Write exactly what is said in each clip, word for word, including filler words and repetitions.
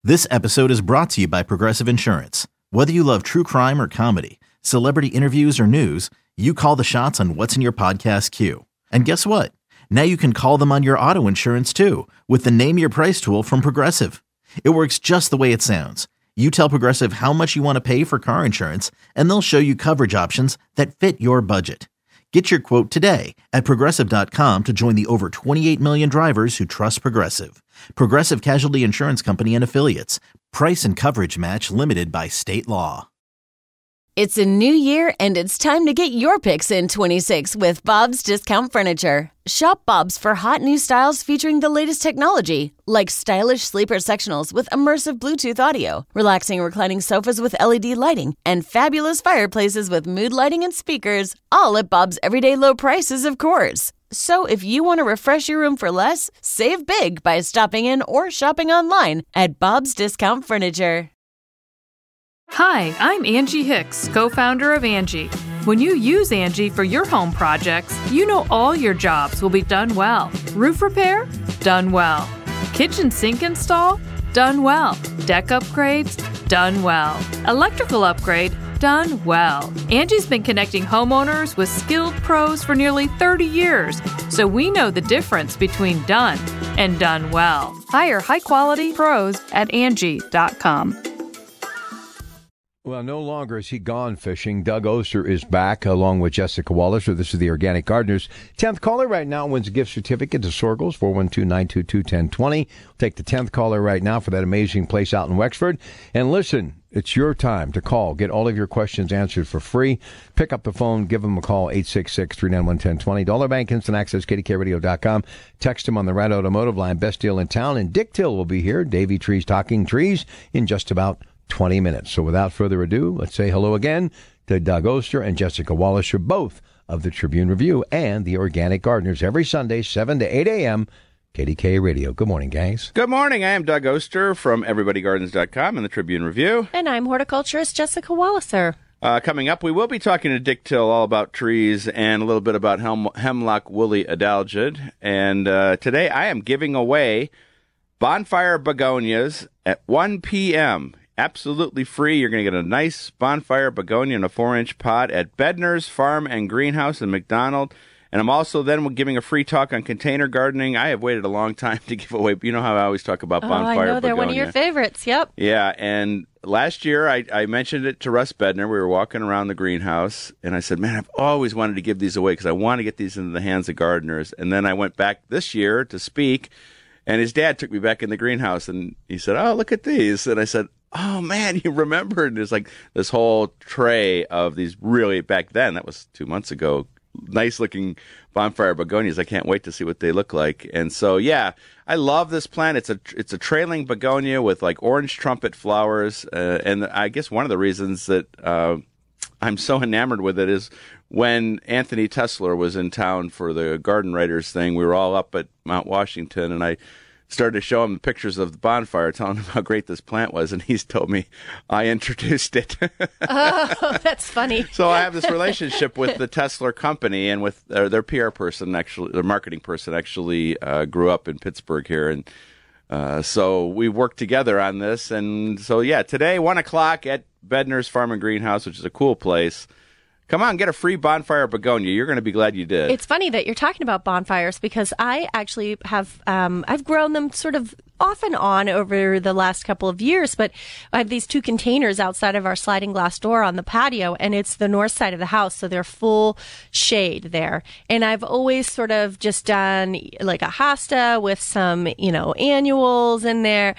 This episode is brought to you by Progressive Insurance. Whether you love true crime or comedy, celebrity interviews or news, you call the shots on what's in your podcast queue. And guess what? Now you can call them on your auto insurance too with the Name Your Price tool from Progressive. It works just the way it sounds. You tell Progressive how much you want to pay for car insurance, and they'll show you coverage options that fit your budget. Get your quote today at Progressive dot com to join the over twenty-eight million drivers who trust Progressive. Progressive Casualty Insurance Company and Affiliates. Price and coverage match limited by state law. It's a new year, and it's time to get your picks in twenty-six with Bob's Discount Furniture. Shop Bob's for hot new styles featuring the latest technology, like stylish sleeper sectionals with immersive Bluetooth audio, relaxing reclining sofas with L E D lighting, and fabulous fireplaces with mood lighting and speakers, all at Bob's everyday low prices, of course. So if you want to refresh your room for less, save big by stopping in or shopping online at Bob's Discount Furniture. Hi, I'm Angie Hicks, co-founder of Angie. When you use Angie for your home projects, you know all your jobs will be done well. Roof repair? Done well. Kitchen sink install? Done well. Deck upgrades? Done well. Electrical upgrade? Done well. Angie's been connecting homeowners with skilled pros for nearly thirty years, so we know the difference between done and done well. Hire high-quality pros at Angie dot com. Well, no longer is he gone fishing. Doug Oster is back along with Jessica Wallace. So this is the Organic Gardeners. tenth caller right now wins a gift certificate to Sorgles, four one two, nine two two, one zero two zero. We'll take the tenth caller right now for that amazing place out in Wexford. And listen, it's your time to call. Get all of your questions answered for free. Pick up the phone. Give them a call, eight six six, three nine one, one zero two zero. Dollar Bank Instant Access, K D K radio dot com. Text him on the Red Automotive line. Best deal in town. And Dick Till will be here. Davey Trees Talking Trees in just about twenty minutes. So without further ado, let's say hello again to Doug Oster and Jessica Wallace, both of the Tribune Review and the Organic Gardeners, every Sunday, seven to eight a.m., K D K Radio. Good morning, gangs. Good morning. I am Doug Oster from everybody gardens dot com and the Tribune Review. And I'm horticulturist Jessica Walliser. Uh, coming up, we will be talking to Dick Till all about trees and a little bit about hem- hemlock woolly adelgid. And uh, today I am giving away bonfire begonias at one p.m., absolutely free. You're going to get a nice bonfire begonia in a four-inch pot at Bednar's Farm and Greenhouse in McDonald. And I'm also then giving a free talk on container gardening. I have waited a long time to give away. You know how I always talk about bonfire begonia. Oh, I know. They're one of your favorites. Yep. Yeah. And last year I, I mentioned it to Russ Bednar. We were walking around the greenhouse, and I said, man, I've always wanted to give these away because I want to get these into the hands of gardeners. And then I went back this year to speak, and his dad took me back in the greenhouse, and he said, oh, look at these. And I said, oh, man, you remembered. There's like this whole tray of these really, back then, that was two months ago, nice-looking bonfire begonias. I can't wait to see what they look like. And so, yeah, I love this plant. It's a it's a trailing begonia with like orange trumpet flowers. Uh, and I guess one of the reasons that uh, I'm so enamored with it is when Anthony Tesler was in town for the Garden Writers thing, we were all up at Mount Washington, and I started to show him the pictures of the bonfire, telling him how great this plant was, and he's told me I introduced it. Oh, that's funny. So I have this relationship with the Tesler company, and with uh, their P R person, actually, their marketing person, actually uh, grew up in Pittsburgh here, and uh, so we worked together on this. And so, yeah, today, one o'clock at Bednar's Farm and Greenhouse, which is a cool place. Come on, get a free bonfire begonia. You're going to be glad you did. It's funny that you're talking about bonfires because I actually have, um, I've grown them sort of off and on over the last couple of years, but I have these two containers outside of our sliding glass door on the patio, and it's the north side of the house, so they're full shade there. And I've always sort of just done like a hosta with some, you know, annuals in there.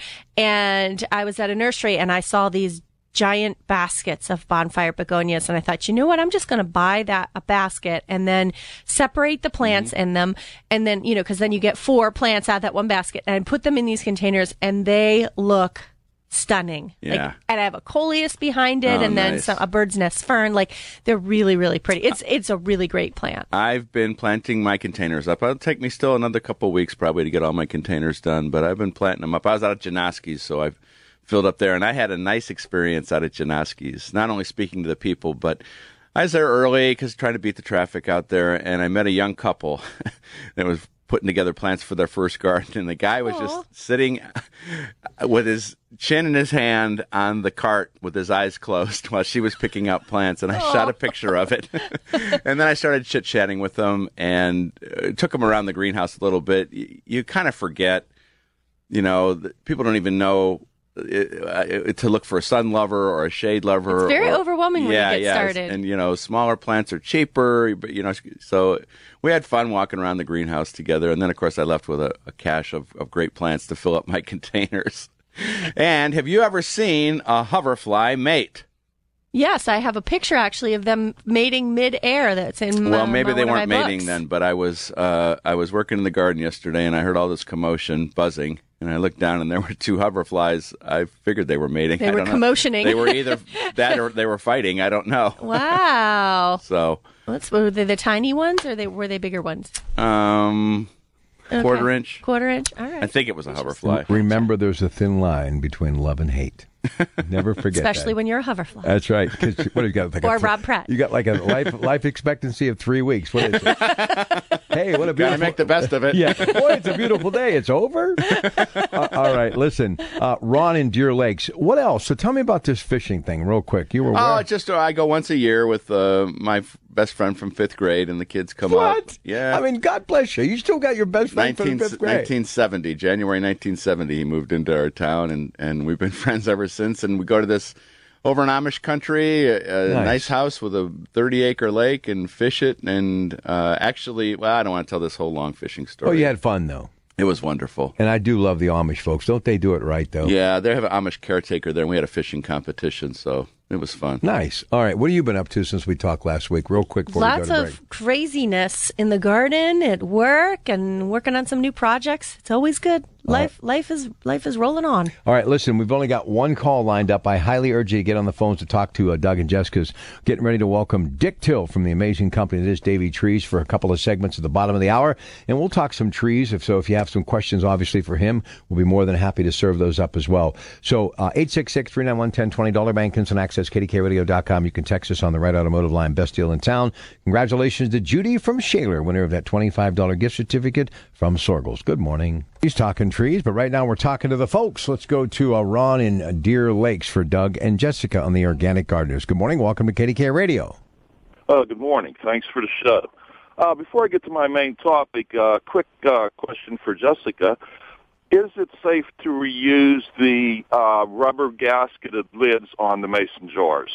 And I was at a nursery and I saw these giant baskets of bonfire begonias, and I thought, you know what, I'm just going to buy that a basket and then separate the plants mm-hmm. in them, and then, you know, because then you get four plants out of that one basket, and put them in these containers, and they look stunning. Yeah. Like, and I have a coleus behind it, oh, and then nice. some, a bird's nest fern. Like, they're really, really pretty. It's it's a really great plant. I've been planting my containers up. It'll take me still another couple of weeks probably to get all my containers done, but I've been planting them up. I was out at Janoski's, so I've filled up there, and I had a nice experience out at Janoski's, not only speaking to the people, but I was there early because trying to beat the traffic out there, and I met a young couple. It was putting together plants for their first garden, and the guy was Aww. just sitting with his chin in his hand on the cart with his eyes closed while she was picking out plants, and I Aww. shot a picture of it. And then I started chit-chatting with them and uh, took them around the greenhouse a little bit. You, you kind of forget, you know, that people don't even know It, uh, to look for a sun lover or a shade lover. It's very or, overwhelming when yeah, you get yeah, started. And, you know, smaller plants are cheaper, but, you know, so we had fun walking around the greenhouse together. And then, of course, I left with a, a cache of, of great plants to fill up my containers. And have you ever seen a hoverfly mate? Yes, I have a picture actually of them mating mid-air. That's in. Well, uh, maybe they one weren't of my mating books. then, but I was uh, I was working in the garden yesterday, and I heard all this commotion, buzzing, and I looked down, and there were two hoverflies. I figured they were mating. They I were don't know. commotioning. They were either that or they were fighting. I don't know. Wow. So, What's, were they the tiny ones, or they were they bigger ones? um, Okay. quarter inch. Quarter inch. All right. I think it was a hoverfly. Remember, there's a thin line between love and hate. Never forget Especially that. when you're a hoverfly. That's right. 'Cause what do you got? Like Or a, Rob Pratt. You got like a life life expectancy of three weeks. What is it? Hey, what a beautiful. Gotta make the best of it. Yeah. Boy, it's a beautiful day. It's over. uh, all right. Listen, uh, Ron in Deer Lakes. What else? So tell me about this fishing thing, real quick. You were Oh, where? just uh, I go once a year with uh, my f- best friend from fifth grade, and the kids come What? up. Yeah. I mean, God bless you. You still got your best friend from nineteen, fifth grade. nineteen seventy, January nineteen seventy, he moved into our town, and, and we've been friends ever since. And we go to this over in Amish country, a, a Nice. nice house with a thirty-acre lake, and fish it. And uh, actually, well, I don't want to tell this whole long fishing story. Oh, you had fun, though. It was wonderful. And I do love the Amish folks. Don't they do it right, though? Yeah, they have an Amish caretaker there, and we had a fishing competition, so it was fun. Nice. All right. What have you been up to since we talked last week? Real quick before Lots we go to of break. craziness in the garden, at work, and working on some new projects. It's always good. Life, life is life is rolling on. All right, listen, we've only got one call lined up. I highly urge you to get on the phones to talk to uh, Doug and Jessica's getting ready to welcome Dick Till from the amazing company that is Davey Trees for a couple of segments at the bottom of the hour. And we'll talk some trees. If so, if you have some questions, obviously, for him, we'll be more than happy to serve those up as well. So uh, eight six six, three nine one, one zero two zero, Bank Instant Access, K D K radio dot com. You can text us on the Right Automotive line, best deal in town. Congratulations to Judy from Shaler, winner of that twenty-five dollars gift certificate from Sorgles. Good morning. He's talking trees, but right now we're talking to the folks. Let's go to uh, Ron in Deer Lakes for Doug and Jessica on the Organic Gardeners. Good morning. Welcome to K D K Radio. Oh, good morning. Thanks for the show. Uh, before I get to my main topic, uh, quick uh, question for Jessica. Is it safe to reuse the uh, rubber gasketed lids on the mason jars?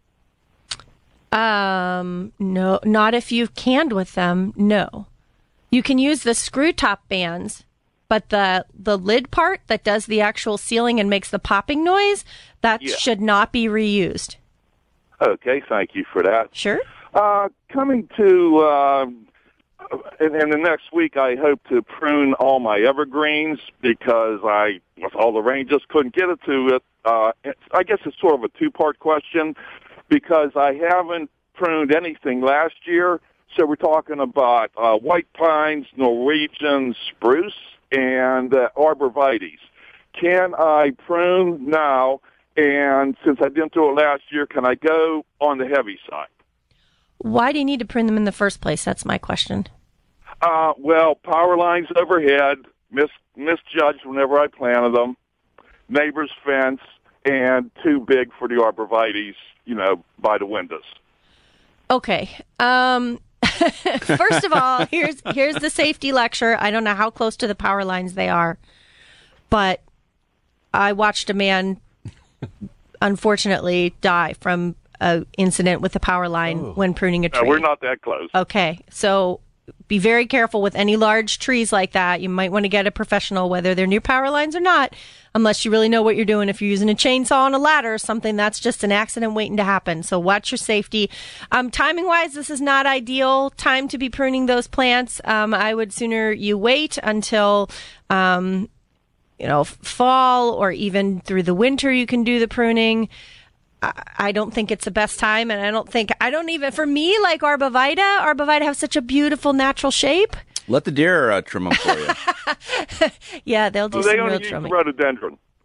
Um, no, not if you've canned with them. No, you can use the screw top bands, but the the lid part that does the actual sealing and makes the popping noise, that Yeah. should not be reused. Okay, thank you for that. Sure. Uh, coming to, uh, in, in the next week, I hope to prune all my evergreens because I, with all the rain, just couldn't get it to it. Uh, it's, I guess it's sort of a two-part question because I haven't pruned anything last year. So we're talking about uh, white pines, Norwegian spruce, and uh, arborvitaes. Can I prune now? And since I didn't do it last year, can I go on the heavy side? Why do you need to prune them in the first place? That's my question. Uh, well, power lines overhead, mis- misjudged whenever I planted them, neighbor's fence, and too big for the arborvitaes, you know, by the windows. Okay. Um, first of all, here's here's the safety lecture. I don't know how close to the power lines they are, but I watched a man unfortunately die from an incident with the power line Oh. when pruning a No, tree. we're not that close. Okay, so be very careful with any large trees like that. You might want to get a professional, whether they're near power lines or not, unless you really know what you're doing. If you're using a chainsaw on a ladder or something, that's just an accident waiting to happen. So watch your safety. Um, timing wise, this is not ideal time to be pruning those plants. Um, I would sooner you wait until, um, you know, fall or even through the winter you can do the pruning. I don't think it's the best time, and I don't think, I don't even, for me, like Arbovita, Arbovita have such a beautiful natural shape. Let the deer uh, trim them for you. Yeah, they'll do So they some only real use trimming. rhododendron.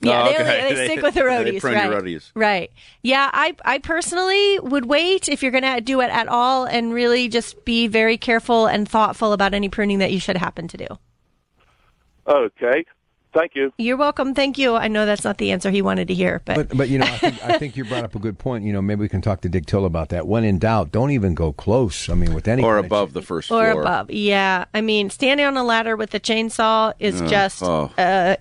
Yeah, Oh, they, okay. only, they stick with the roadies, They prune right? your roadies. Right. Yeah, I I personally would wait if you're going to do it at all, and really just be very careful and thoughtful about any pruning that you should happen to do. Okay. Thank you. You're welcome. Thank you. I know that's not the answer he wanted to hear, but But, but you know, I think, I think you brought up a good point. You know, maybe we can talk to Dick Till about that. When in doubt, don't even go close. I mean, with any Or kind of above ch- the first or floor. above. Yeah. I mean, standing on a ladder with a chainsaw is Uh, just oh. uh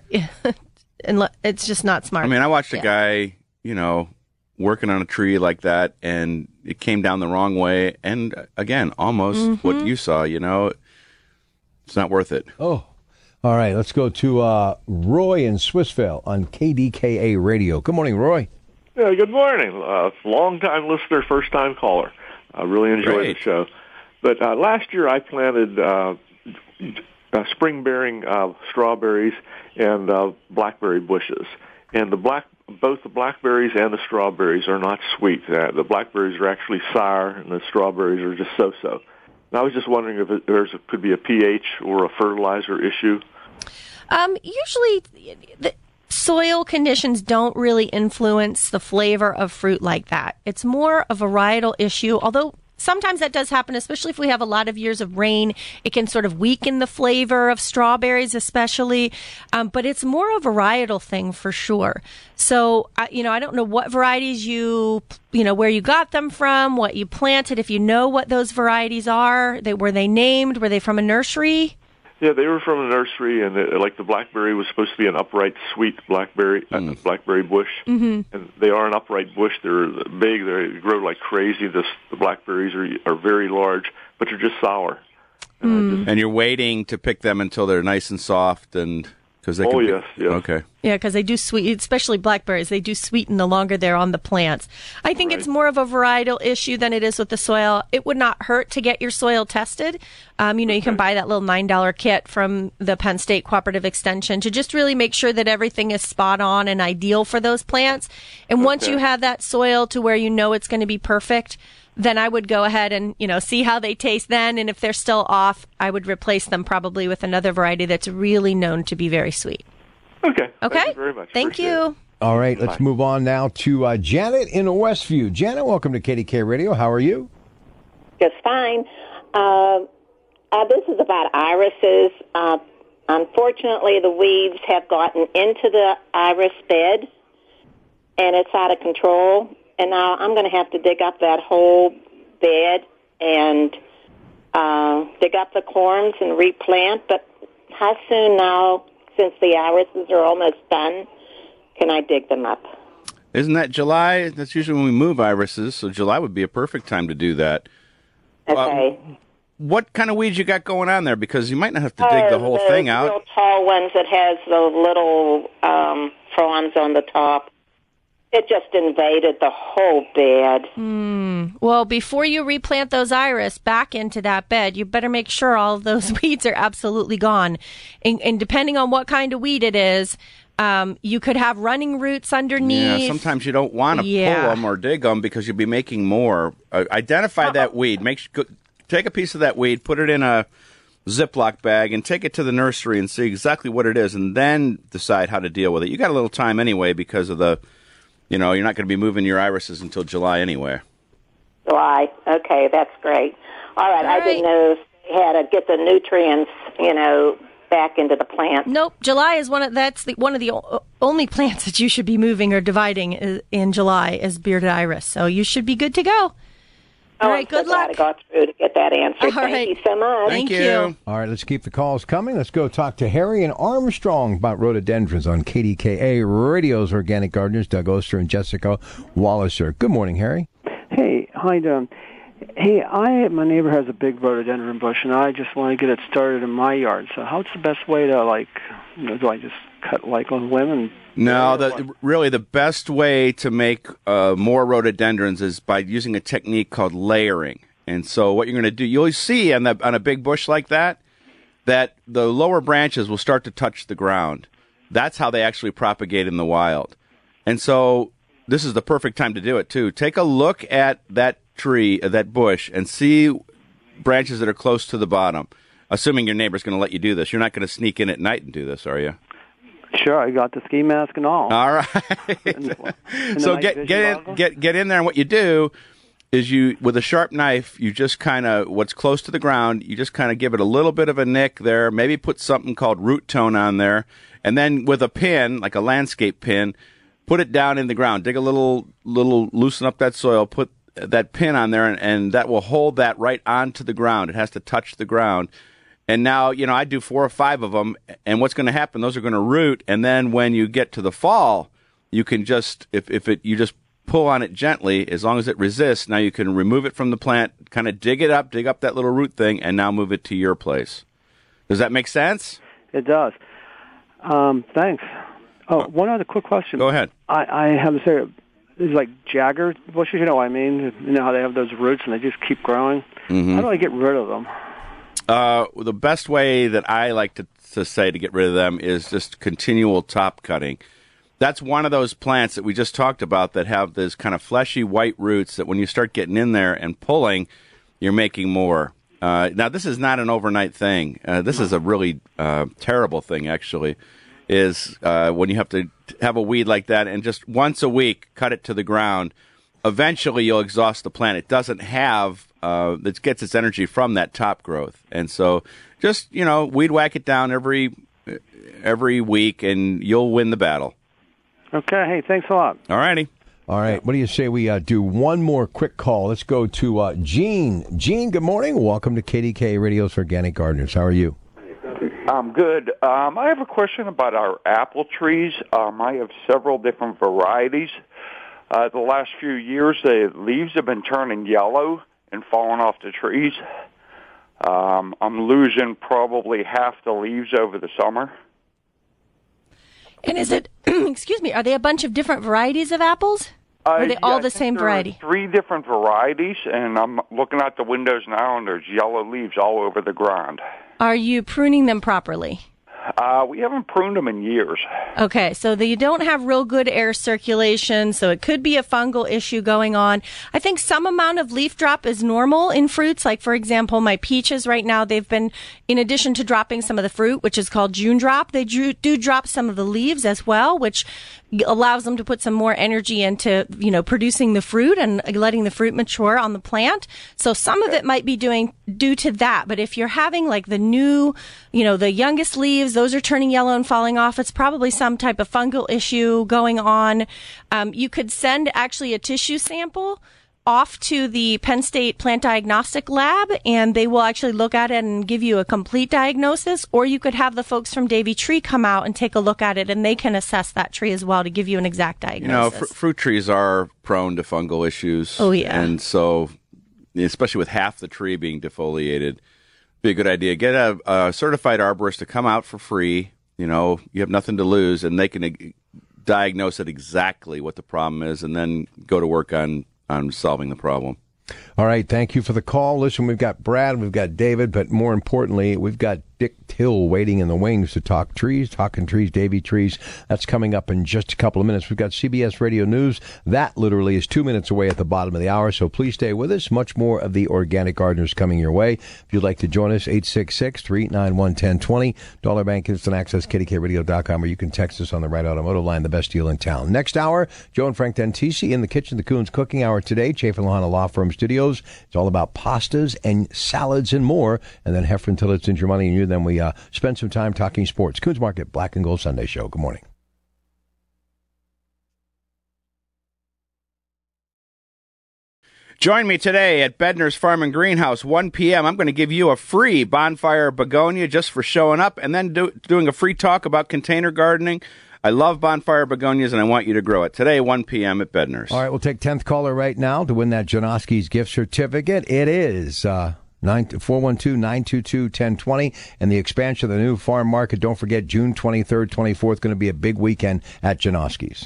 and it's just not smart. I mean, I watched a Yeah. guy, you know, working on a tree like that, and it came down the wrong way. And uh, again, almost Mm-hmm. what you saw, you know, it's not worth it. Oh, all right. Let's go to uh, Roy in Swissvale on K D K A Radio. Good morning, Roy. Yeah, good morning. Uh, long-time listener, first-time caller. I really enjoy Great. the show. But uh, last year I planted uh, uh, spring-bearing uh, strawberries and uh, blackberry bushes. And the black, both the blackberries and the strawberries are not sweet. Uh, the blackberries are actually sour, and the strawberries are just so-so. And I was just wondering if it, there's a, could be a pH or a fertilizer issue. Um, usually, the soil conditions don't really influence the flavor of fruit like that. It's more a varietal issue, although sometimes that does happen, especially if we have a lot of years of rain. It can sort of weaken the flavor of strawberries, especially. Um, but it's more a varietal thing for sure. So, uh, you know, I don't know what varieties you, you know, where you got them from, what you planted. If you know what those varieties are, they were they named? Were they from a nursery? Yeah, they were from a nursery, and uh, like the blackberry was supposed to be an upright, sweet blackberry, mm. uh, blackberry bush, mm-hmm. and they are an upright bush. They're big. They grow like crazy. This, the blackberries are are very large, but they're just sour. And, mm. just, And you're waiting to pick them until they're nice and soft, and because they. Oh can yes, be, yes. Okay. Yeah, because they do sweet, especially blackberries. They do sweeten the longer they're on the plants. I think Right. it's more of a varietal issue than it is with the soil. It would not hurt to get your soil tested. Um, you know, you can buy that little nine dollar kit from the Penn State Cooperative Extension to just really make sure that everything is spot on and ideal for those plants. And once you have that soil to where you know it's going to be perfect, then I would go ahead and, you know, see how they taste then. And if they're still off, I would replace them probably with another variety that's really known to be very sweet. Okay. Okay. Thank you very much. Thank Appreciate you. it. All right, let's Bye. move on now to uh, Janet in Westview. Janet, welcome to K D K Radio. How are you? Just fine. Uh, uh, this is about irises. Uh, unfortunately, the weeds have gotten into the iris bed, and it's out of control. And now I'm going to have to dig up that whole bed and uh, dig up the corms and replant. But how soon now, since the irises are almost done, can I dig them up? Isn't that July? That's usually when we move irises, so July would be a perfect time to do that. Okay. Uh, what kind of weeds you got going on there? Because you might not have to dig the Uh, whole thing out. Real tall ones that has the little um, fronds on the top. It just invaded the whole bed. Mm. Well, before you replant those iris back into that bed, you better make sure all of those weeds are absolutely gone. And, and depending on what kind of weed it is, um, you could have running roots underneath. Yeah, sometimes you don't want to Yeah. pull them or dig them because you'll be making more. Uh, identify that weed. Make sure, go, take a piece of that weed, put it in a Ziploc bag, and take it to the nursery and see exactly what it is, and then decide how to deal with it. You got a little time anyway because of the, you know, you're not going to be moving your irises until July anyway. July. Okay, that's great. All right, All I right. didn't know if you had to get the nutrients, you know, back into the plant. Nope, July is one of that's the, one of the o- only plants that you should be moving or dividing i- in July is bearded iris. So you should be good to go. All Oh, right, I'm so good glad luck. I got through to get that answer. All Thank right. you so much. Thank Thank you. you. All right, let's keep the calls coming. Let's go talk to Harry and Armstrong about rhododendrons on K D K A Radio's Organic Gardeners, Doug Oster and Jessica Walliser. Good morning, Harry. Hey, how you doing? Hey, I my neighbor has a big rhododendron bush, and I just want to get it started in my yard. So, how's the best way to like? You know, do I just cut like on whim and? No, the, really the best way to make uh, more rhododendrons is by using a technique called layering. And so what you're going to do, you'll see on, the, on a big bush like that, that the lower branches will start to touch the ground. That's how they actually propagate in the wild. And so this is the perfect time to do it, too. Take a look at that tree, uh, that bush, and see branches that are close to the bottom, assuming your neighbor's going to let you do this. You're not going to sneak in at night and do this, are you? Sure, I got the ski mask and all. All right. and, and so nice get get in goggles. get get in there, and what you do is you, with a sharp knife, you just kind of, what's close to the ground, you just kind of give it a little bit of a nick there, maybe put something called root tone on there, and then with a pin, like a landscape pin, put it down in the ground. Dig a little, little, loosen up that soil, put that pin on there, and, and that will hold that right onto the ground. It has to touch the ground. And now, you know, I do four or five of them, and what's going to happen, those are going to root, and then when you get to the fall, you can just, if, if it, you just pull on it gently, as long as it resists, now you can remove it from the plant, kind of dig it up, dig up that little root thing, and now move it to your place. Does that make sense? It does. Um, thanks. Oh, one other quick question. Go ahead. I, I have to say, these like Jagger bushes, you know what I mean? You know how they have those roots and they just keep growing? Mm-hmm. How do I get rid of them? Uh, the best way that I like to, to say to get rid of them is just continual top cutting. That's one of those plants that we just talked about that have this kind of fleshy white roots that when you start getting in there and pulling, you're making more. Uh, now, this is not an overnight thing. Uh, this is a really uh, terrible thing, actually, is uh, when you have to have a weed like that and just once a week cut it to the ground. Eventually, you'll exhaust the plant. It doesn't have, uh, it gets its energy from that top growth. And so just, you know, weed whack it down every every week, and you'll win the battle. Okay. Hey, thanks a lot. All righty. All right. What do you say we uh, do one more quick call? Let's go to uh, Gene. Gene, good morning. Welcome to K D K Radio's Organic Gardeners. How are you? I'm good. Um, I have a question about our apple trees. Um, I have several different varieties. Uh, the last few years, the leaves have been turning yellow and falling off the trees. Um, I'm losing probably half the leaves over the summer. And is it, excuse me, are they a bunch of different varieties of apples? Or are they Uh, all yeah, the I think same there are variety? Three different varieties, and I'm looking out the windows now, and there's yellow leaves all over the ground. Are you pruning them properly? Uh, we haven't pruned them in years. Okay, so they don't have real good air circulation, so it could be a fungal issue going on. I think some amount of leaf drop is normal in fruits. Like, for example, my peaches right now, they've been, in addition to dropping some of the fruit, which is called June drop, they do, do drop some of the leaves as well, which allows them to put some more energy into, you know, producing the fruit and letting the fruit mature on the plant. So some of it might be doing due to that. But if you're having like the new, you know, the youngest leaves, those are turning yellow and falling off, it's probably some type of fungal issue going on. Um, you could send actually a tissue sample off to the Penn State Plant Diagnostic Lab, and they will actually look at it and give you a complete diagnosis, or you could have the folks from Davy Tree come out and take a look at it, and they can assess that tree as well to give you an exact diagnosis. You know, fr- fruit trees are prone to fungal issues. Oh, yeah. And so, especially with half the tree being defoliated, be a good idea. Get a, a certified arborist to come out for free. You know, you have nothing to lose, and they can uh, diagnose it exactly what the problem is, and then go to work on on solving the problem. All right. Thank you for the call. Listen, we've got Brad, we've got David, but more importantly, we've got Dick Till waiting in the wings to talk trees, talking trees, Davy trees. That's coming up in just a couple of minutes. We've got C B S Radio News. That literally is two minutes away at the bottom of the hour, so please stay with us. Much more of the Organic Gardeners coming your way. If you'd like to join us, eight six six, three eight nine, one one zero two zero. Dollar Bank Instant Access, K D K radio dot com, or you can text us on the Right Automotive line, the best deal in town. Next hour, Joe and Frank Dentisi in the kitchen, the Coons Cooking Hour today, Chafin Lahana Law Firm Studios. It's all about pastas and salads and more. And then Heffron till it's in your money and you. Then we uh, spend some time talking sports. Coons Market Black and Gold Sunday Show. Good morning. Join me today at Bedner's Farm and Greenhouse, one p.m. I'm going to give you a free bonfire begonia just for showing up, and then do, doing a free talk about container gardening. I love bonfire begonias, and I want you to grow it. Today, one p.m. at Bedner's. All right, we'll take tenth caller right now to win that Janoski's gift certificate. It is uh, four one two, nine two two, one zero two zero, and the expansion of the new farm market. Don't forget, June twenty-third, twenty-fourth, going to be a big weekend at Janoski's.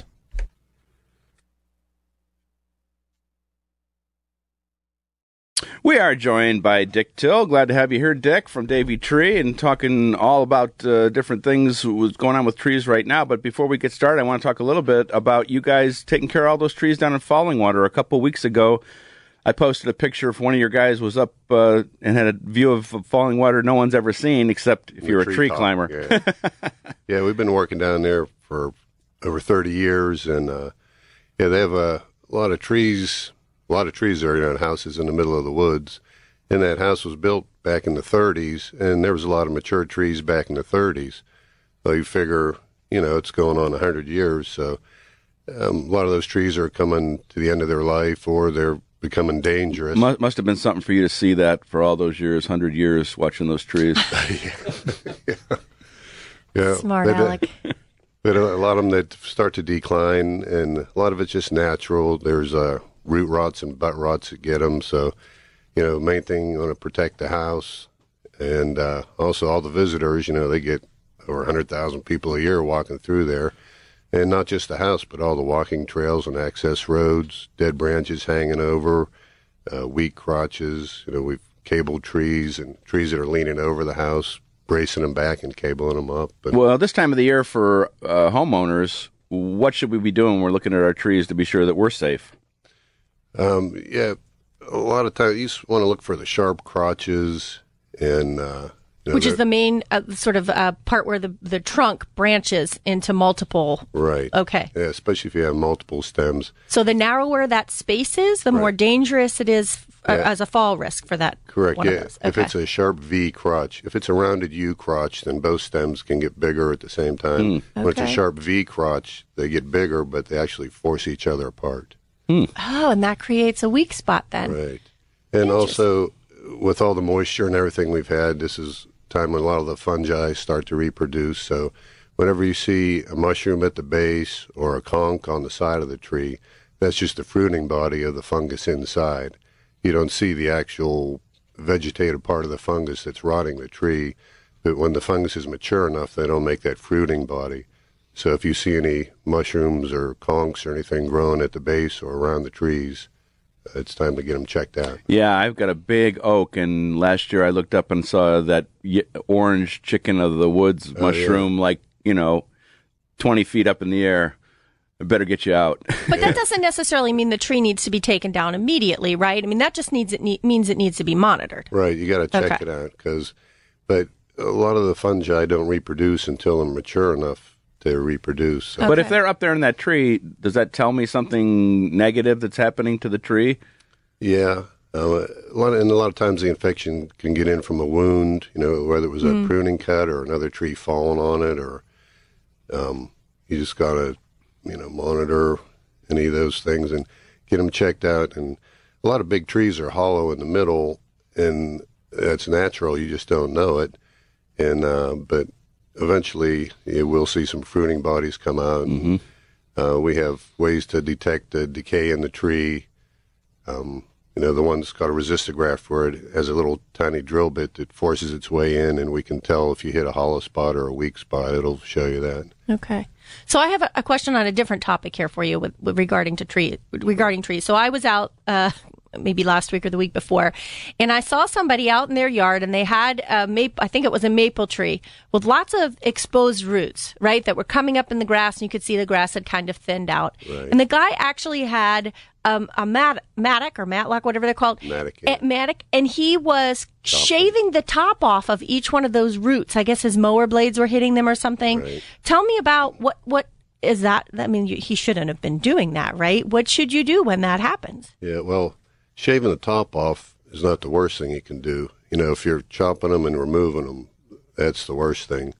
We are joined by Dick Till. Glad to have you here, Dick, from Davy Tree, and talking all about uh, different things what's going on with trees right now. But before we get started, I want to talk a little bit about you guys taking care of all those trees down in Fallingwater. A couple weeks ago, I posted a picture of one of your guys was up uh, and had a view of falling water no one's ever seen, except if you're a tree top, climber. Yeah. Yeah, we've been working down there for over thirty years, and uh, yeah, they have a lot of trees. A lot of trees there, you know, in houses in the middle of the woods. And that house was built back in the thirties, and there was a lot of mature trees back in the thirties. So you figure, you know, it's going on one hundred years, so um, a lot of those trees are coming to the end of their life, or they're becoming dangerous. Must, must have been something for you to see that for all those years, one hundred years, watching those trees. yeah. yeah. Smart, but, Alec. Uh, but a lot of them that start to decline, and a lot of it's just natural. There's uh, root rots and butt rots that get them, so... You know, main thing, you want to protect the house, and uh, also all the visitors. You know, they get over one hundred thousand people a year walking through there, and not just the house, but all the walking trails and access roads, dead branches hanging over, uh, weak crotches. You know, we've cabled trees and trees that are leaning over the house, bracing them back and cabling them up. But, well, this time of the year for uh, homeowners, what should we be doing when we're looking at our trees to be sure that we're safe? Um, yeah. A lot of times, you just want to look for the sharp crotches, and uh, you know, which is the main uh, sort of uh, part where the the trunk branches into multiple. Right. Okay. Yeah, especially if you have multiple stems. So the narrower that space is, the right. more dangerous it is uh, yeah. as a fall risk for that. Correct. One yeah. Of those. Okay. If it's a sharp V crotch, if it's a rounded U crotch, then both stems can get bigger at the same time. Mm. When Okay. it's a sharp V crotch, they get bigger, but they actually force each other apart. Hmm. Oh, and that creates a weak spot then. Right. And also, with all the moisture and everything we've had, this is time when a lot of the fungi start to reproduce. So whenever you see a mushroom at the base or a conch on the side of the tree, that's just the fruiting body of the fungus inside. You don't see the actual vegetative part of the fungus that's rotting the tree. But when the fungus is mature enough, they don't make that fruiting body. So if you see any mushrooms or conchs or anything growing at the base or around the trees, it's time to get them checked out. Yeah, I've got a big oak, and last year I looked up and saw that y- orange chicken of the woods Oh, mushroom, yeah. like, you know, twenty feet up in the air. I better get you out. But that doesn't necessarily mean the tree needs to be taken down immediately, right? I mean, that just needs it ne- means it needs to be monitored. Right, you got to check Okay. it out, because, but a lot of the fungi don't reproduce until they're mature enough to reproduce. So. But Okay. if they're up there in that tree, does that tell me something negative that's happening to the tree? Yeah, uh, a lot of, and a lot of times the infection can get in from a wound, you know, whether it was a pruning cut or another tree falling on it, or um, you just got to, you know, monitor any of those things and get them checked out. And a lot of big trees are hollow in the middle, and that's natural. You just don't know it. And uh, but eventually you will see some fruiting bodies come out. Mm-hmm. And, uh, we have ways to detect the decay in the tree. Um, you know, the one's called a resistograph, where it has a little tiny drill bit that forces its way in, and we can tell if you hit a hollow spot or a weak spot. It'll show you that. Okay. So I have a, a question on a different topic here for you with, with regarding to tree regarding trees. So I was out uh, maybe last week or the week before, and I saw somebody out in their yard, and they had a maple. I think it was a maple tree with lots of exposed roots, right, that were coming up in the grass, and you could see the grass had kind of thinned out. Right. And the guy actually had um, a mat- mattock or matlock, whatever they're called, Mattock, yeah. eh, mattock, and he was shaving the top off of each one of those roots. I guess his mower blades were hitting them or something. Right. Tell me about what what is that? I mean, you, he shouldn't have been doing that, right? What should you do when that happens? Yeah, well, shaving the top off is not the worst thing you can do. You know, if you're chopping them and removing them, that's the worst thing.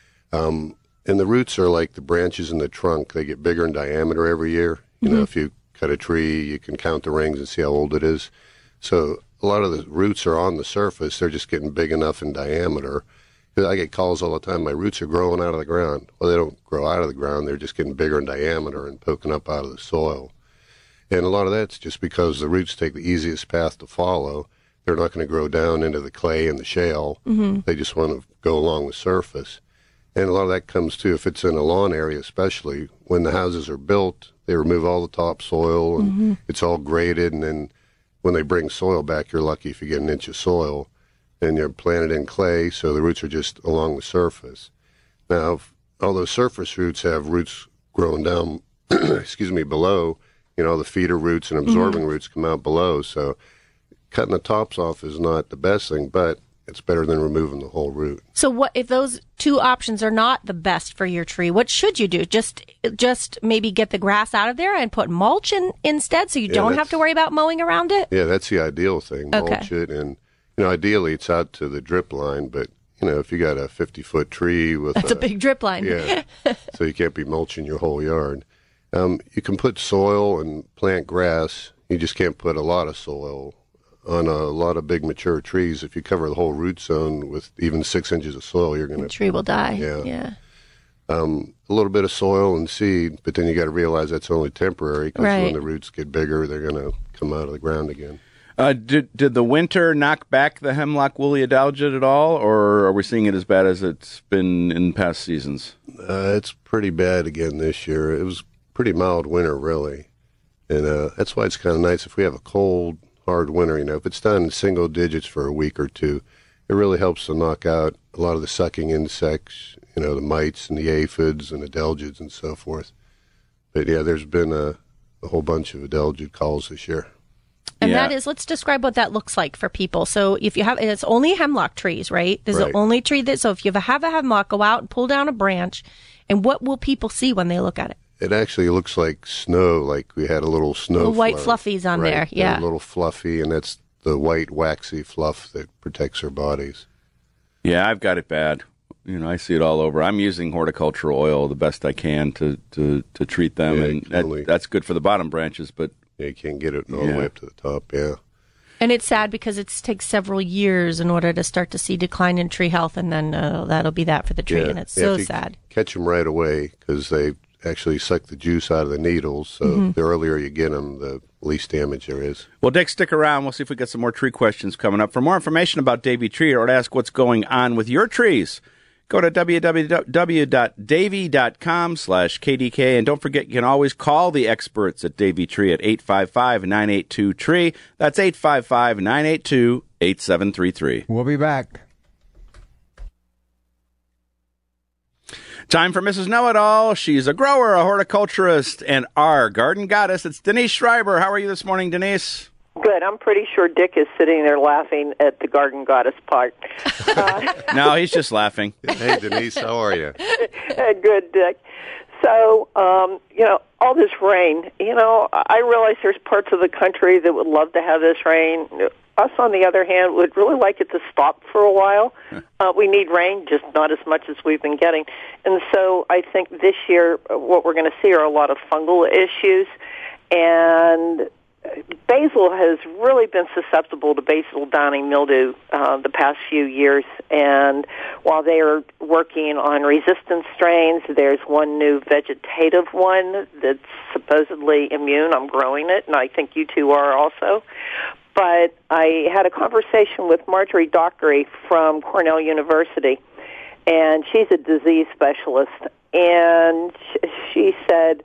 Um, and the roots are like the branches in the trunk. They get bigger in diameter every year. You know, if you cut a tree, you can count the rings and see how old it is. So a lot of the roots are on the surface. They're just getting big enough in diameter. 'Cause I get calls all the time, my roots are growing out of the ground. Well, they don't grow out of the ground. They're just getting bigger in diameter and poking up out of the soil. And a lot of that's just because the roots take the easiest path to follow. They're not going to grow down into the clay and the shale. Mm-hmm. They just want to go along the surface. And a lot of that comes too, if it's in a lawn area especially, when the houses are built, they remove all the topsoil and mm-hmm. it's all graded. And then when they bring soil back, you're lucky if you get an inch of soil. And you're planted in clay, so the roots are just along the surface. Now, all those surface roots have roots growing down, excuse me, below, You know, the feeder roots and absorbing mm-hmm. roots come out below. So cutting the tops off is not the best thing, but it's better than removing the whole root. So what if those two options are not the best for your tree? What should you do? Just just maybe get the grass out of there and put mulch in instead, so you yeah, don't have to worry about mowing around it? Yeah, that's the ideal thing, okay. mulch it. And, you know, ideally it's out to the drip line, but, you know, if you got a fifty-foot tree with That's a, a big drip line. Yeah, so you can't be mulching your whole yard. Um, you can put soil and plant grass. You just can't put a lot of soil on a lot of big mature trees. If you cover the whole root zone with even six inches of soil, you're going to... The tree will die. Yeah. yeah. Um, a little bit of soil and seed, but then you got to realize that's only temporary, because right. when the roots get bigger, they're going to come out of the ground again. Uh, did did the winter knock back the hemlock woolly adelgid at all, or are we seeing it as bad as it's been in past seasons? Uh, it's pretty bad again this year. It was pretty mild winter, really. And uh, that's why it's kind of nice if we have a cold, hard winter. You know, if it's done in single digits for a week or two, it really helps to knock out a lot of the sucking insects, you know, the mites and the aphids and adelgids and so forth. But yeah, there's been a, a whole bunch of adelgid calls this year. And yeah. that is, let's describe what that looks like for people. So if you have, it's only hemlock trees, right? This right. is the only tree that, so if you have a hemlock, go out and pull down a branch, and what will people see when they look at it? It actually looks like snow, like we had a little snow Little white flood. fluffies on right. there, yeah. They're a little fluffy, and that's the white waxy fluff that protects our bodies. Yeah, I've got it bad. You know, I see it all over. I'm using horticultural oil the best I can to, to, to treat them, yeah, and that, only, that's good for the bottom branches, but... Yeah, you can't get it all yeah. the way up to the top, yeah. And it's sad because it takes several years in order to start to see decline in tree health, and then uh, that'll be that for the tree, yeah. and it's you so have to sad. Catch them right away, because they actually suck the juice out of the needles, so mm-hmm. the earlier you get them, the least damage there is. Well, Dick, stick around. We'll see if we get some more tree questions coming up. For more information about Davey Tree, or to ask what's going on with your trees, go to w w w dot davey dot com slash k d k, and don't forget, you can always call the experts at Davey Tree at eight five five, nine eight two, tree. That's eight five five, nine eight two, eight seven three three. We'll be back. Time for Missus Know-It-All. She's a grower, a horticulturist, and our garden goddess. It's Denise Schreiber. How are you this morning, Denise? Good. I'm pretty sure Dick is sitting there laughing at the garden goddess part. Uh, no, he's just laughing. Hey, Denise, how are you? Good, Dick. So, um, you know, all this rain, you know, I realize there's parts of the country that would love to have this rain. Us, on the other hand, would really like it to stop for a while. Uh, we need rain, just not as much as we've been getting. And so I think this year what we're going to see are a lot of fungal issues. And basil has really been susceptible to basal downy mildew uh, the past few years, and while they are working on resistant strains, there's one new vegetative one that's supposedly immune. I'm growing it, and I think you two are also. But I had a conversation with Marjorie Dockery from Cornell University, and she's a disease specialist, and she said,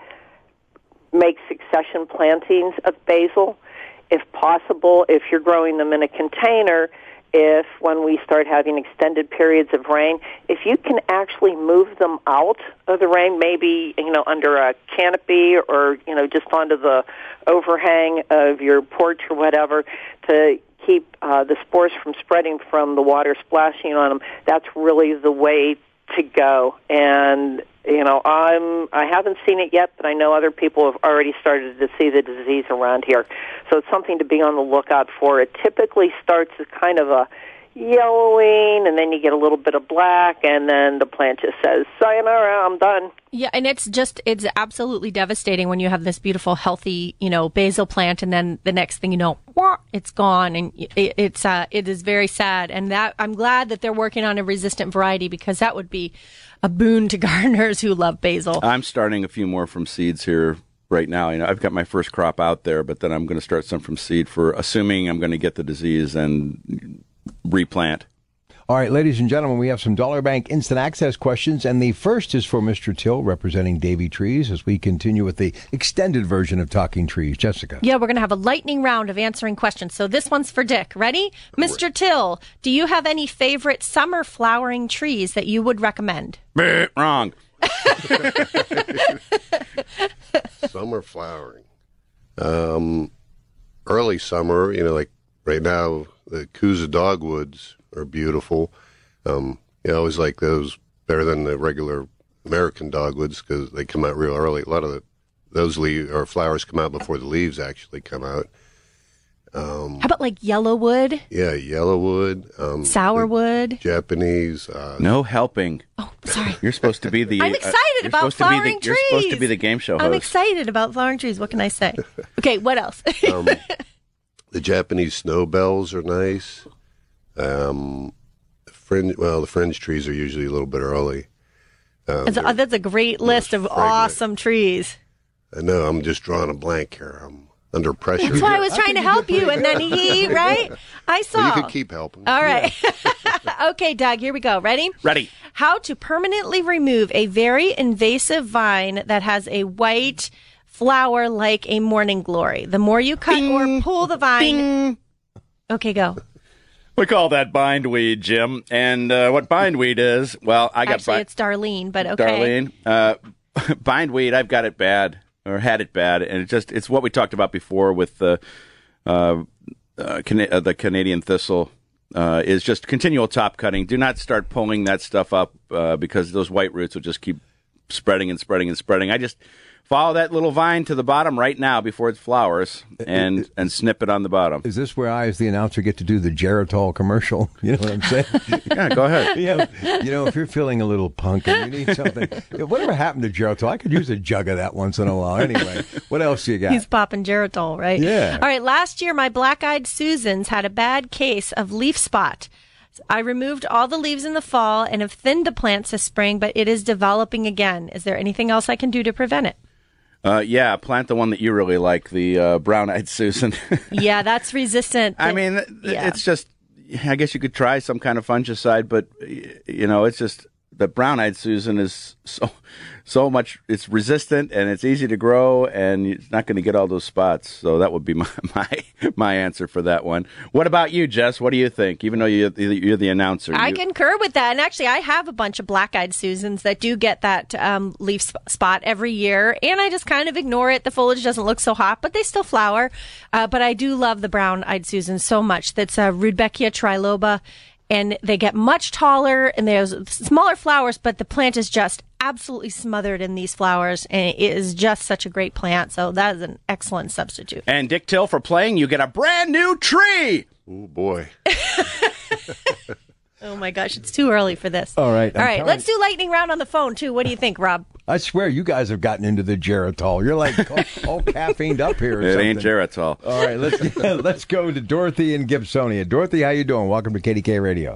make succession plantings of basil. If possible, if you're growing them in a container, if when we start having extended periods of rain, if you can actually move them out of the rain, maybe, you know, under a canopy or, you know, just onto the overhang of your porch or whatever to keep uh, the spores from spreading from the water splashing on them, that's really the way to go. And you know, I'm, I haven't seen it yet, but I know other people have already started to see the disease around here. So it's something to be on the lookout for. It typically starts as kind of a yellowing, and then you get a little bit of black, and then the plant just says, sayonara, I'm done. Yeah, and it's just, it's absolutely devastating when you have this beautiful, healthy, you know, basil plant, and then the next thing you know, it's gone, and it, it's, uh, it is very sad. And that, I'm glad that they're working on a resistant variety, because that would be a boon to gardeners who love basil. I'm starting a few more from seeds here right now. You know, I've got my first crop out there, but then I'm going to start some from seed for assuming I'm going to get the disease and replant. All right, ladies and gentlemen, we have some Dollar Bank Instant Access questions, and the first is for Mister Till, representing Davey Trees, as we continue with the extended version of Talking Trees. Jessica. Yeah, we're going to have a lightning round of answering questions. So this one's for Dick. Ready? Mister Till, do you have any favorite summer flowering trees that you would recommend? Wrong. Summer flowering. Um, early summer, you know, like right now, the Coosa dogwoods are beautiful. Um, you know, I always like those better than the regular American dogwoods because they come out real early. A lot of the, those leaves or flowers come out before the leaves actually come out. Um, How about like yellowwood? Yeah, yellowwood, um, sourwood, Japanese. Uh, no helping. Oh, sorry. You're supposed to be the. I'm excited uh, about flowering the, trees. You're supposed to be the game show host. I'm excited about flowering trees. What can I say? Okay, what else? um, the Japanese snowbells are nice. Um, fringe. Well, the fringe trees are usually a little bit early. Um, that's, a, that's a great list of fragrant. Awesome trees. I know. I'm just drawing a blank here. I'm under pressure. That's why I was trying to help you, and then he, right? I saw. Well, you could keep helping. All right. Yeah. Okay, Doug, here we go. Ready? Ready. How to permanently remove a very invasive vine that has a white flower like a morning glory. The more you cut Bing. or pull the vine. Bing. Okay, go. We call that bindweed, Jim. And uh, what bindweed is, well, I got... Actually, bi- it's Darlene, but okay. Darlene. Uh, bindweed, I've got it bad. Or had it bad, and it just it's what we talked about before with the uh, uh, Can- uh, the Canadian thistle uh, is just continual top cutting. Do not start pulling that stuff up uh, because those white roots will just keep spreading and spreading and spreading. I just follow that little vine to the bottom right now before it flowers and and snip it on the bottom. Is this where I, as the announcer, get to do the Geritol commercial? You know what I'm saying? Yeah, go ahead. Yeah, you know, if you're feeling a little punk and you need something, whatever happened to Geritol? I could use a jug of that once in a while. Anyway, what else you got? He's popping Geritol, right? Yeah. All right, last year my black-eyed Susans had a bad case of leaf spot. I removed all the leaves in the fall and have thinned the plants this spring, but it is developing again. Is there anything else I can do to prevent it? Uh, yeah, plant the one that you really like, the uh, brown-eyed Susan. Yeah, that's resistant. I mean, yeah. It's just, I guess you could try some kind of fungicide, but, you know, it's just, the brown-eyed Susan is so so much, it's resistant, and it's easy to grow, and it's not going to get all those spots. So that would be my, my my answer for that one. What about you, Jess? What do you think? Even though you're, you're the announcer. I you... concur with that. And actually, I have a bunch of black-eyed Susans that do get that um, leaf sp- spot every year, and I just kind of ignore it. The foliage doesn't look so hot, but they still flower. Uh, but I do love the brown-eyed Susan so much. That's uh, Rudbeckia triloba. And they get much taller, and there's smaller flowers, but the plant is just absolutely smothered in these flowers, and it is just such a great plant. So that is an excellent substitute. And Dick Till, for playing, you get a brand new tree. Oh, boy. Oh, my gosh. It's too early for this. All right. All I'm right. telling- Let's do lightning round on the phone, too. What do you think, Rob? I swear you guys have gotten into the Geritol. You're like all, all caffeined up here. Or it something. ain't Geritol. All right, let's let's go to Dorothy in Gibsonia. Dorothy, how you doing? Welcome to K D K Radio.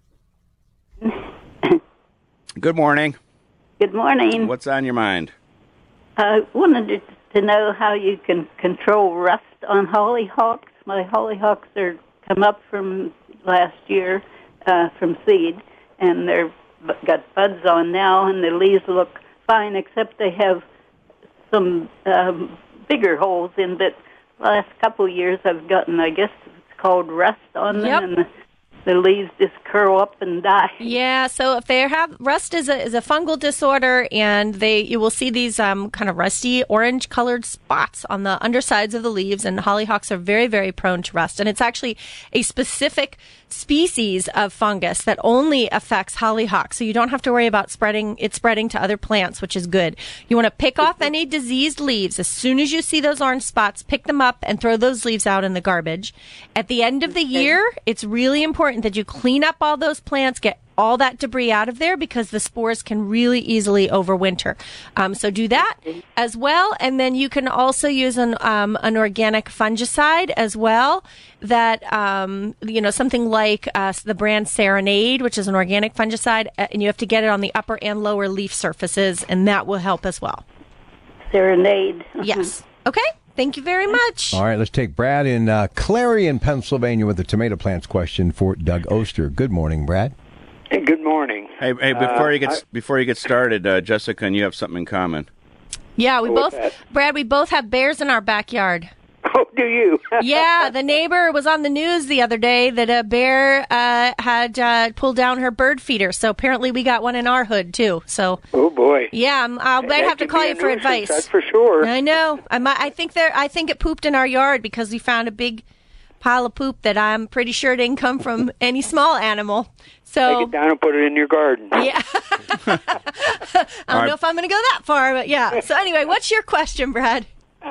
Good morning. Good morning. What's on your mind? I wanted to know how you can control rust on hollyhocks. My hollyhocks are come up from last year uh, from seed, and they're got buds on now, and the leaves look fine, except they have some um, bigger holes in that. Last couple of years I've gotten, I guess it's called rust on them, Yep. and the, the leaves just curl up and die. Yeah, so if they have rust is a is a fungal disorder, and they you will see these um, kind of rusty orange colored spots on the undersides of the leaves, and hollyhocks are very very prone to rust, and it's actually a specific species of fungus that only affects hollyhocks, so you don't have to worry about spreading it spreading to other plants, which is good. You want to pick off any diseased leaves as soon as you see those orange spots. Pick them up and throw those leaves out in the garbage. At the end of the year, it's really important that you clean up all those plants, get all that debris out of there, because the spores can really easily overwinter. Um, so do that as well. And then you can also use an, um, an organic fungicide as well, that, um, you know, something like uh, the brand Serenade, which is an organic fungicide, and you have to get it on the upper and lower leaf surfaces, and that will help as well. Serenade. Yes. Okay. Thank you very much. All right, let's take Brad in uh, Clarion, Pennsylvania, with the tomato plants question for Doug Oster. Good morning, Brad. Hey, good morning. Hey, hey before Uh, you get I- before you get started, uh, Jessica and you have something in common. Yeah, we What's both, that? Brad, we both have bears in our backyard. Oh, do you? Yeah, the neighbor was on the news the other day that a bear uh, had uh, pulled down her bird feeder. So apparently we got one in our hood, too. So. Oh, boy. Yeah, I'm, I might have to call you for advice. That's for sure. I know. I, might, I, think there, I think it pooped in our yard because we found a big pile of poop that I'm pretty sure didn't come from any small animal. So take it down and put it in your garden. Yeah. I don't right. know if I'm going to go that far, but yeah. So anyway, what's your question, Brad?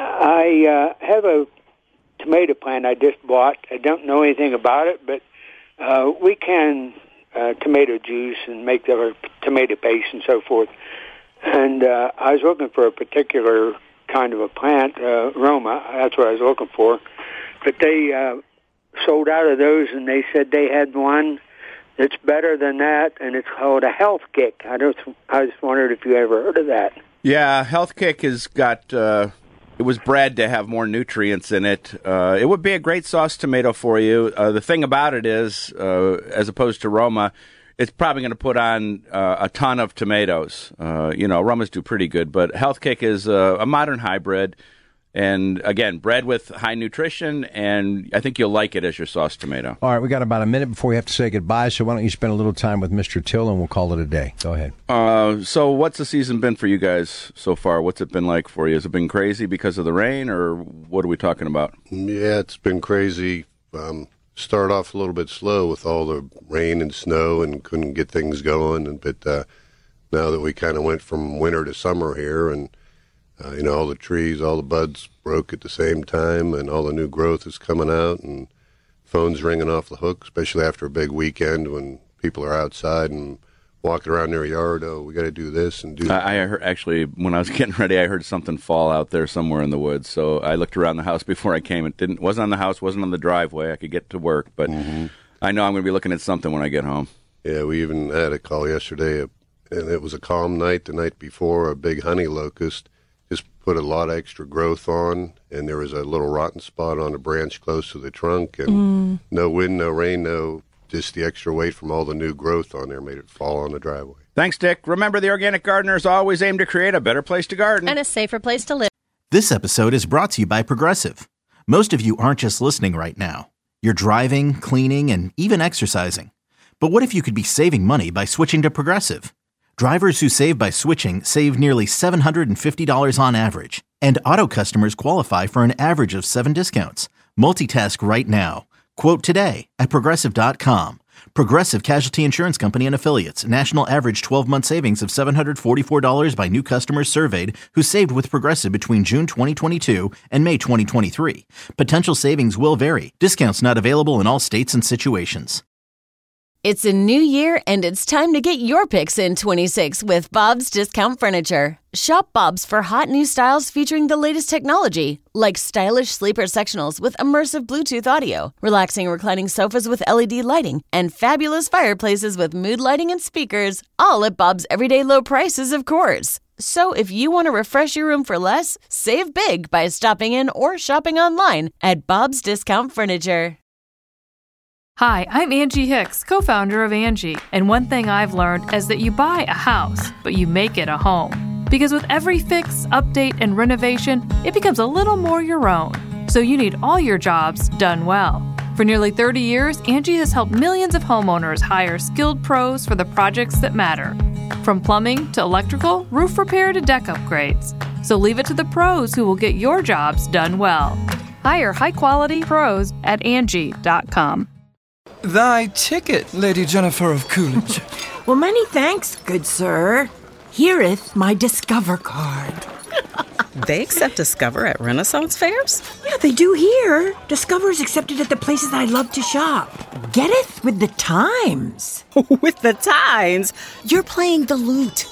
I uh, have a tomato plant I just bought. I don't know anything about it, but uh, we can uh, tomato juice and make our tomato paste and so forth. And uh, I was looking for a particular kind of a plant, uh, Roma. That's what I was looking for. But they uh, sold out of those, and they said they had one that's better than that, and it's called a Health Kick. I don't. I just wondered if you ever heard of that. Yeah, Health Kick has got. Uh, it was bred to have more nutrients in it. Uh, it would be a great sauce tomato for you. Uh, the thing about it is, uh, as opposed to Roma, it's probably going to put on uh, a ton of tomatoes. Uh, you know, Romas do pretty good, but Health Kick is a, a modern hybrid. And, again, bred with high nutrition, and I think you'll like it as your sauce tomato. All right, we got about a minute before we have to say goodbye, so why don't you spend a little time with Mister Till, and we'll call it a day. Go ahead. Uh, so what's the season been for you guys so far? What's it been like for you? Has it been crazy because of the rain, or what are we talking about? Yeah, it's been crazy. Um, started off a little bit slow with all the rain and snow and couldn't get things going. And But uh, now that we kind of went from winter to summer here, and Uh, you know, all the trees, all the buds broke at the same time, and all the new growth is coming out, and phones ringing off the hook, especially after a big weekend when people are outside and walking around their yard. Oh, we got to do this and do that. I, I heard, actually, when I was getting ready, I heard something fall out there somewhere in the woods. So I looked around the house before I came. It didn't wasn't on the house, wasn't on the driveway. I could get to work, but mm-hmm. I know I'm going to be looking at something when I get home. Yeah, we even had a call yesterday, and it was a calm night the night before. A big honey locust just put a lot of extra growth on, and there was a little rotten spot on a branch close to the trunk, and mm. no wind, no rain, no, just the extra weight from all the new growth on there made it fall on the driveway. Thanks, Dick. Remember, the Organic Gardeners always aim to create a better place to garden. And a safer place to live. This episode is brought to you by Progressive. Most of you aren't just listening right now. You're driving, cleaning, and even exercising. But what if you could be saving money by switching to Progressive? Drivers who save by switching save nearly seven hundred fifty dollars on average, and auto customers qualify for an average of seven discounts. Multitask right now. Quote today at Progressive dot com. Progressive Casualty Insurance Company and Affiliates. National average twelve-month savings of seven hundred forty-four dollars by new customers surveyed who saved with Progressive between June twenty twenty-two and May twenty twenty-three. Potential savings will vary. Discounts not available in all states and situations. It's a new year, and it's time to get your picks in twenty-six with Bob's Discount Furniture. Shop Bob's for hot new styles featuring the latest technology, like stylish sleeper sectionals with immersive Bluetooth audio, relaxing reclining sofas with L E D lighting, and fabulous fireplaces with mood lighting and speakers, all at Bob's everyday low prices, of course. So if you want to refresh your room for less, save big by stopping in or shopping online at Bob's Discount Furniture. Hi, I'm Angie Hicks, co-founder of Angie, and one thing I've learned is that you buy a house, but you make it a home. Because with every fix, update, and renovation, it becomes a little more your own. So you need all your jobs done well. For nearly thirty years, Angie has helped millions of homeowners hire skilled pros for the projects that matter. From plumbing to electrical, roof repair to deck upgrades. So leave it to the pros who will get your jobs done well. Hire high-quality pros at Angie dot com. Thy ticket, Lady Jennifer of Coolidge. Well, many thanks, good sir. Hereeth my Discover card. They accept Discover at Renaissance fairs? Yeah, they do here. Discover is accepted at the places I love to shop. Getteth with the times. With the times? You're playing the lute.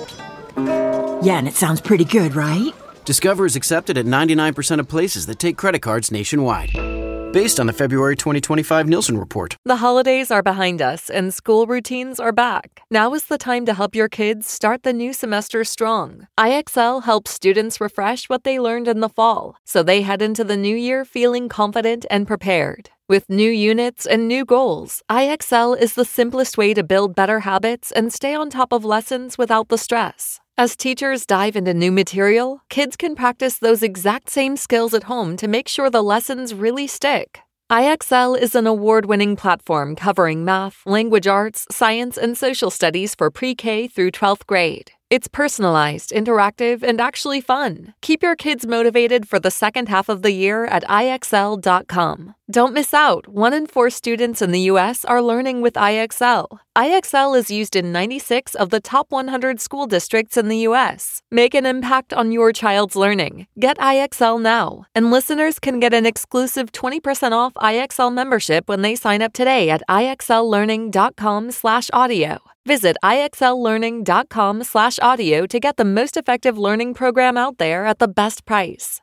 Yeah, and it sounds pretty good, right? Discover is accepted at ninety-nine percent of places that take credit cards nationwide. Based on the February twenty twenty-five Nielsen report. The holidays are behind us and school routines are back. Now is the time to help your kids start the new semester strong. I X L helps students refresh what they learned in the fall, so they head into the new year feeling confident and prepared. With new units and new goals, I X L is the simplest way to build better habits and stay on top of lessons without the stress. As teachers dive into new material, kids can practice those exact same skills at home to make sure the lessons really stick. I X L is an award-winning platform covering math, language arts, science, and social studies for pre-K through twelfth grade. It's personalized, interactive, and actually fun. Keep your kids motivated for the second half of the year at I X L dot com. Don't miss out. One in four students in the U S are learning with I X L. I X L is used in ninety-six of the top one hundred school districts in the U S. Make an impact on your child's learning. Get I X L now. And listeners can get an exclusive twenty percent off I X L membership when they sign up today at I X L learning dot com slash audio. Visit I X L learning dot com slash audio to get the most effective learning program out there at the best price.